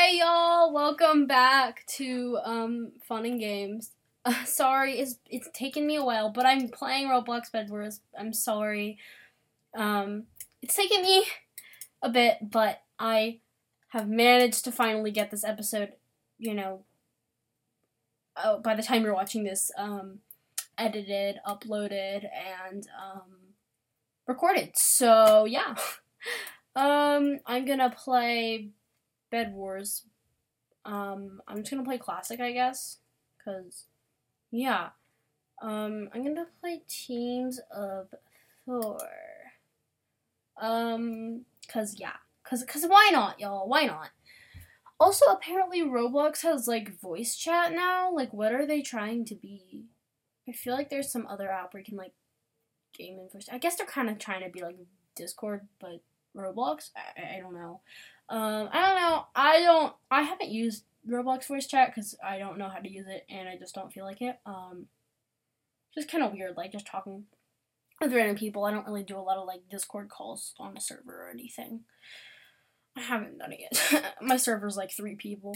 Hey y'all, welcome back to Fun and Games. Sorry, it's taken me a while, but I'm playing Roblox Bed Wars. I'm sorry. It's taken me a bit, but I have managed to finally get this episode, by the time you're watching this, edited, uploaded, and recorded. So yeah. I'm gonna play Bed Wars. I'm just gonna play classic, I guess, cause yeah. I'm gonna play Teams of Thor. Cause why not, y'all? Why not? Also, apparently Roblox has like voice chat now. Like, what are they trying to be? I feel like there's some other app where you can like game in voice. I guess they're kind of trying to be like Discord, but Roblox. I don't know. I haven't used Roblox voice chat because I don't know how to use it and I just don't feel like it. Just kind of weird, like just talking with random people. I don't really do a lot of like Discord calls on a server or anything. I haven't done it yet. My server's like 3 people.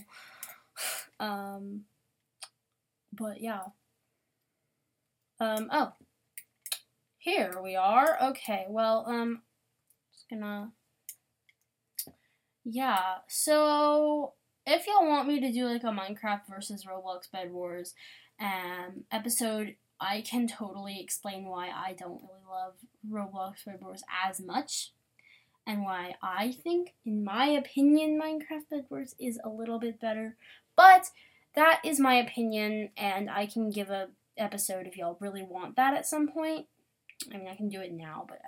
But yeah. Oh. Here we are. Okay, well, just gonna... Yeah, so if y'all want me to do like a Minecraft versus Roblox Bed Wars episode, I can totally explain why I don't really love Roblox Bed Wars as much, and why I think, in my opinion, Minecraft Bed Wars is a little bit better. But that is my opinion, and I can give a episode if y'all really want that at some point. I mean, I can do it now, but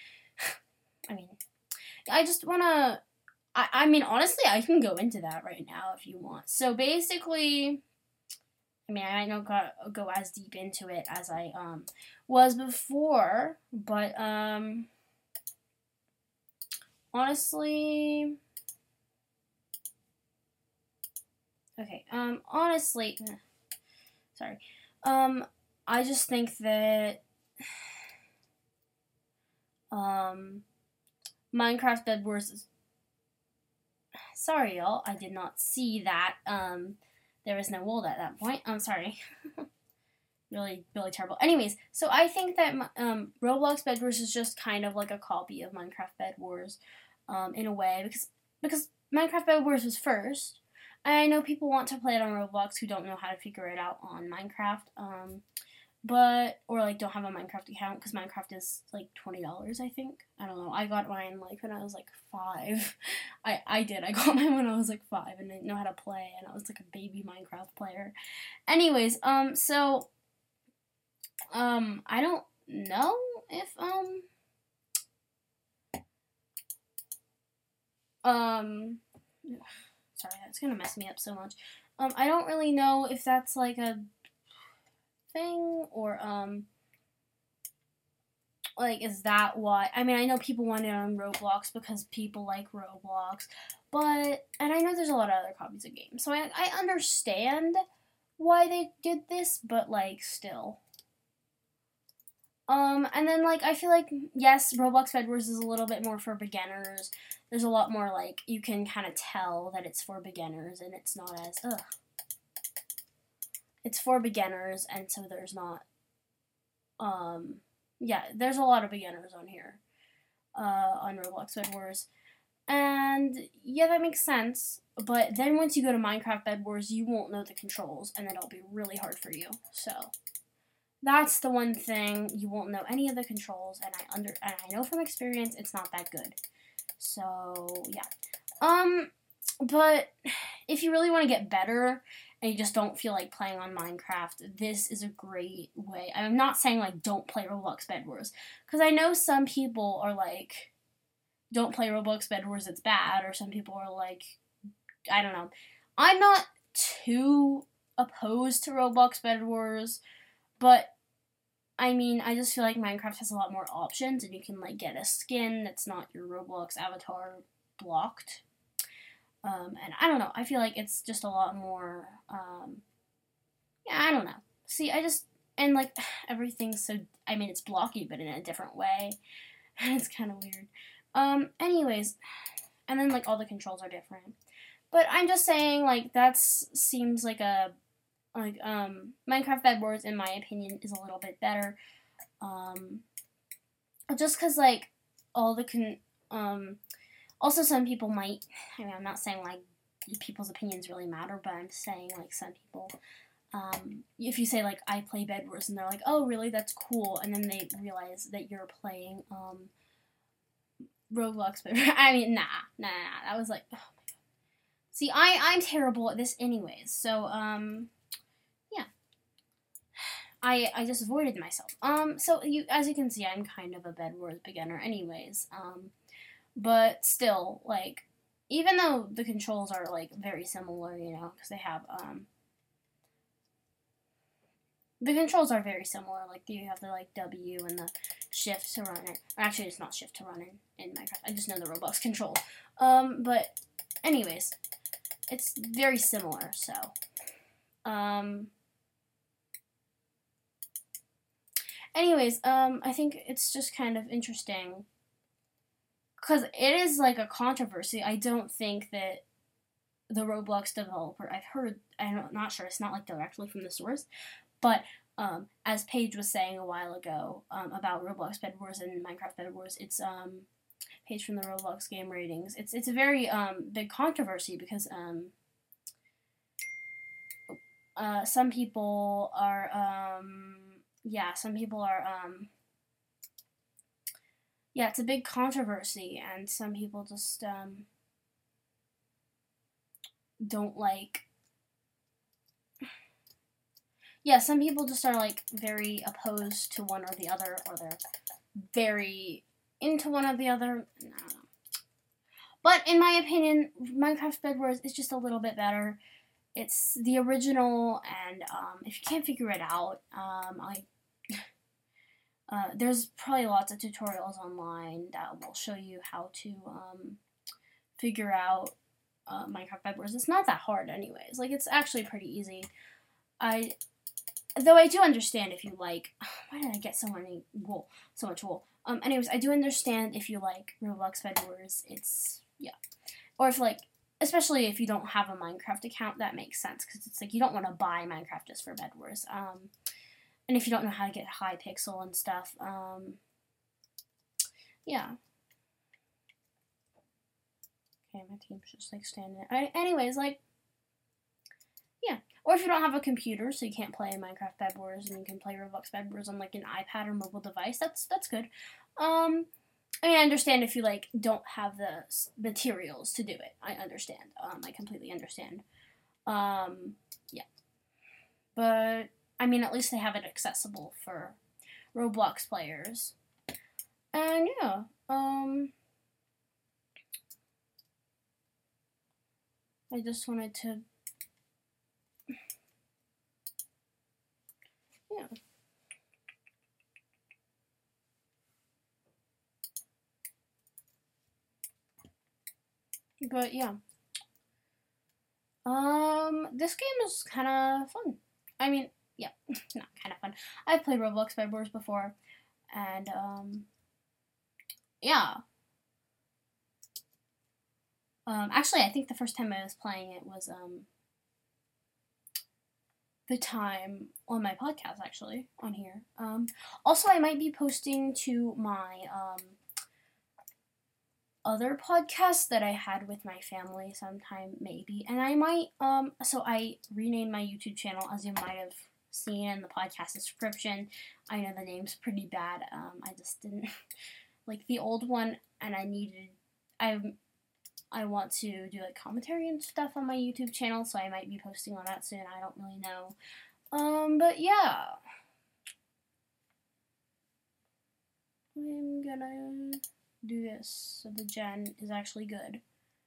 I just wanna. I mean, honestly, I can go into that right now if you want. So basically, I mean, I might not go as deep into it as I was before, but honestly, okay, honestly, sorry, I just think that Minecraft Bed Wars is... Sorry, y'all. I did not see that. There was no wool at that point. I'm sorry. Really, really terrible. Anyways, so I think that Roblox Bed Wars is just kind of like a copy of Minecraft Bed Wars, in a way, because Minecraft Bed Wars was first. I know people want to play it on Roblox who don't know how to figure it out on Minecraft. Or like don't have a Minecraft account because Minecraft is like $20, I think. I don't know. I got mine like when I was like 5. I got mine when I was like 5 and didn't know how to play, and I was like a baby Minecraft player. Anyways, I don't know if sorry, that's gonna mess me up so much. I don't really know if that's like a thing or like, is that why? I mean, I know people want it on Roblox because people like Roblox, and I know there's a lot of other copies of games, so I understand why they did this, but like still. And then like I feel like, yes, Roblox Bed Wars is a little bit more for beginners. There's a lot more like you can kind of tell that it's for beginners, and it's not as it's for beginners, and so there's not yeah, there's a lot of beginners on here, on Roblox Bed Wars. And yeah, that makes sense. But then once you go to Minecraft Bed Wars, you won't know the controls, and it'll be really hard for you. So that's the one thing, you won't know any of the controls, and I know from experience it's not that good. So yeah. But if you really want to get better and you just don't feel like playing on Minecraft, this is a great way. I'm not saying like don't play Roblox Bed Wars, because I know some people are like, don't play Roblox Bed Wars, it's bad, or some people are like, I don't know. I'm not too opposed to Roblox Bed Wars, but I mean, I just feel like Minecraft has a lot more options, and you can like get a skin that's not your Roblox avatar blocked. And I don't know, I feel like it's just a lot more, yeah, I don't know. See, and like, everything's so, I mean, it's blocky, but in a different way, and it's kind of weird. Anyways, and then like all the controls are different. But I'm just saying, like, that seems like Minecraft Bed Wars, in my opinion, is a little bit better. Just because, like, all the also some people might, I mean, I'm not saying, like, people's opinions really matter, but I'm saying, like, some people, if you say, like, I play Bed Wars, and they're like, oh, really, that's cool, and then they realize that you're playing, Roblox, but, I mean, nah, that was, like, oh my god. See, I'm terrible at this anyways, so, yeah. I just avoided myself. So as you can see, I'm kind of a Bed Wars beginner anyways, but still, like, even though the controls are, like, very similar, you know, because they have, the controls are very similar. Like, you have the, like, W and the shift to run it. Actually, it's not shift to run in Minecraft. I just know the Roblox control. But anyways, it's very similar, so. Anyways, I think it's just kind of interesting. Because it is, like, a controversy. I don't think that the Roblox developer, I'm not sure, it's not, like, directly from the source, but as Paige was saying a while ago about Roblox Bed Wars and Minecraft Bed Wars, it's Paige from the Roblox Game Ratings. It's a very big controversy because some people are it's a big controversy, and some people just don't like. Yeah, some people just are, like, very opposed to one or the other, or they're very into one or the other. I don't know. But in my opinion, Minecraft Bed Wars is just a little bit better. It's the original, and if you can't figure it out, there's probably lots of tutorials online that will show you how to figure out Minecraft Bed Wars. It's not that hard anyways. Like, it's actually pretty easy. Though I do understand if you like. Why did I get so much wool? Anyways, I do understand if you like Roblox Bed Wars. Or if, like, especially if you don't have a Minecraft account, that makes sense because it's like you don't want to buy Minecraft just for Bed Wars. And if you don't know how to get Hypixel and stuff, yeah. Okay, my team's just, like, standing there. Anyways, like, yeah. Or if you don't have a computer, so you can't play Minecraft Bed Wars, and you can play Roblox Bed Wars on, like, an iPad or mobile device, that's good. I mean, I understand if you, like, don't have the materials to do it. I understand. I completely understand. Yeah. But, I mean, at least they have it accessible for Roblox players. And, yeah, I just wanted to, yeah. But, yeah. This game is kind of fun. I mean, yeah, not kind of fun. I've played Roblox Bed Wars before, and, yeah. Actually, I think the first time I was playing it was, the time on my podcast, actually, on here. Also, I might be posting to my, other podcasts that I had with my family sometime, maybe. And I might, so I renamed my YouTube channel, as you might have seen in the podcast description. I know the name's pretty bad. I just didn't like the old one, and I want to do, like, commentary and stuff on my YouTube channel, so I might be posting on that soon. I don't really know. But yeah. I'm gonna do this so the gen is actually good.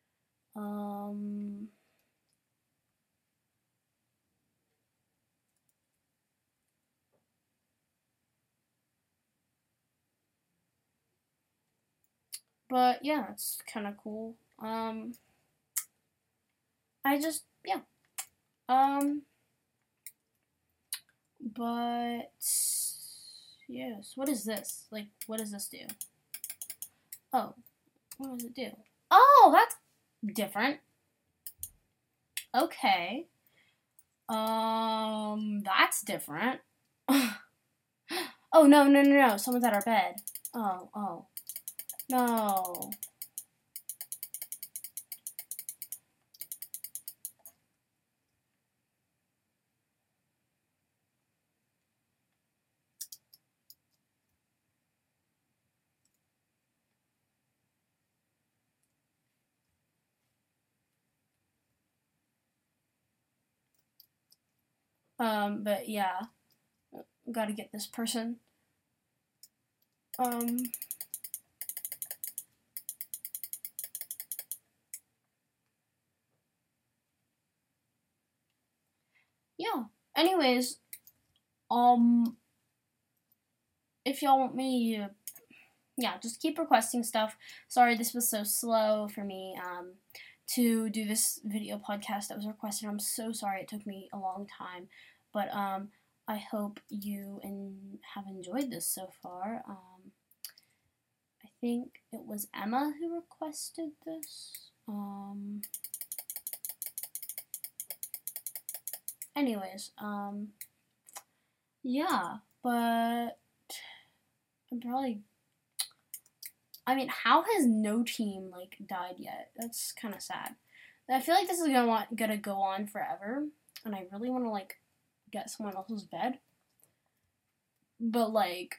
But yeah, it's kind of cool. But yes, what is this? Like, what does this do? Oh, what does it do? Oh, that's different. Okay. That's different. Oh, no. Someone's at our bed. Oh. No. But yeah. Gotta get this person. Yeah. Anyways, if y'all want me to, yeah, just keep requesting stuff. Sorry this was so slow for me, to do this video podcast that was requested. I'm so sorry it took me a long time. But, I hope you have enjoyed this so far. I think it was Emma who requested this. Anyways, yeah, but how has no team like died yet? That's kind of sad. I feel like this is gonna go on forever, and I really want to like get someone else's bed, but like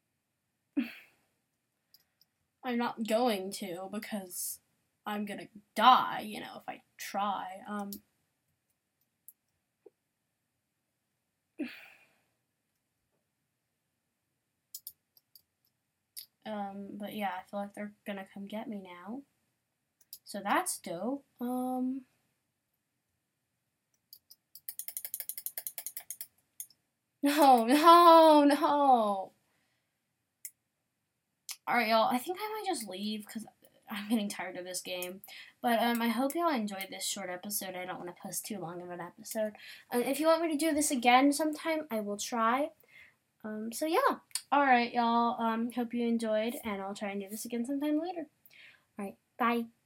I'm not going to because I'm gonna die, if I try. But yeah, I feel like they're gonna come get me now. So that's dope. No. Alright, y'all, I think I might just leave because I'm getting tired of this game. But I hope y'all enjoyed this short episode. I don't want to post too long of an episode. If you want me to do this again sometime, I will try. So yeah. Alright, y'all. Hope you enjoyed, and I'll try and do this again sometime later. Alright, bye.